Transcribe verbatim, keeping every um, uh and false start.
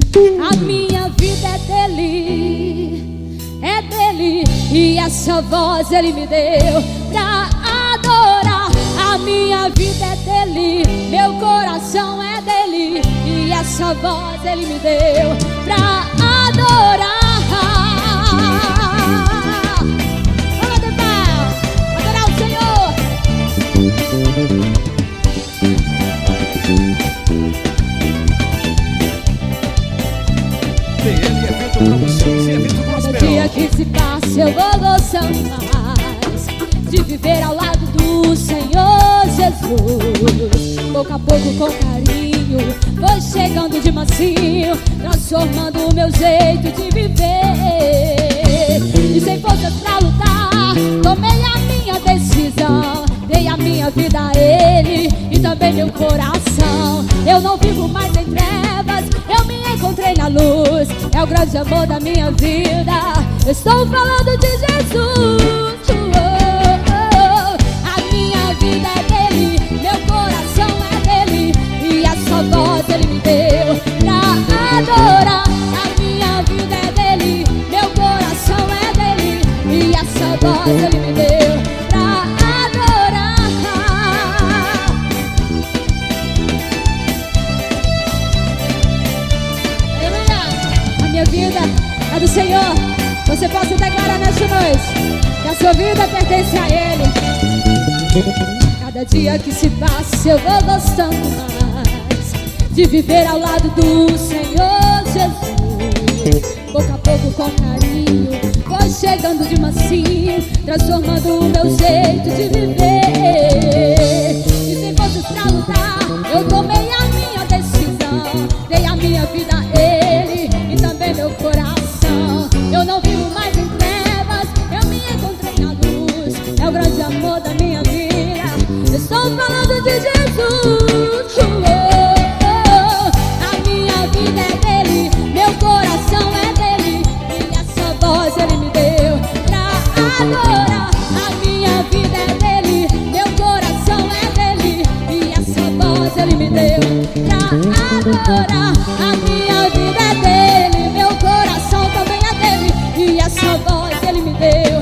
A minha vida é dele, é dele, e essa voz ele me deu pra adorar. A minha vida é dele, meu coração é dele, e essa voz ele me deu pra adorar. Vamos adorar, adorar o Senhor. Cada dia que se passa eu vou gostando mais de viver ao lado do Senhor Jesus. Pouco a pouco, com carinho, vou chegando de mansinho, transformando o meu jeito de viver. E sem forças pra lutar, tomei a minha decisão, dei a minha vida a Ele e também meu coração. Eu não vivo mais em trevas, eu me encontrei na luz, é o grande amor da minha vida. Estou falando de Jesus. Oh, oh. A minha vida é dele, meu coração é dele, e essa voz ele me deu pra adorar. A minha vida é dele, meu coração é dele, e essa voz ele me deu pra adorar. Aleluia. A minha vida é do Senhor. Você possa declarar nesta noite que a sua vida pertence a Ele. Cada dia que se passa eu vou gostando mais de viver ao lado do Senhor Jesus. Pouco a pouco, com carinho, vou chegando de mansinho, transformando o meu jeito de viver. E sem forças pra lutar, eu tomei a minha decisão, dei a minha vida a Ele e também meu coração. Eu não vivo mais em trevas, eu me encontrei na luz, é o grande amor da minha vida. Estou falando de Jesus. Oh, oh, oh. A minha vida é dele, meu coração é dele, e essa voz ele me deu pra adorar. A minha vida é dele, meu coração é dele, e essa voz ele me deu pra adorar. A minha vida é dele, meu coração também é dele, e essa voz ele me deu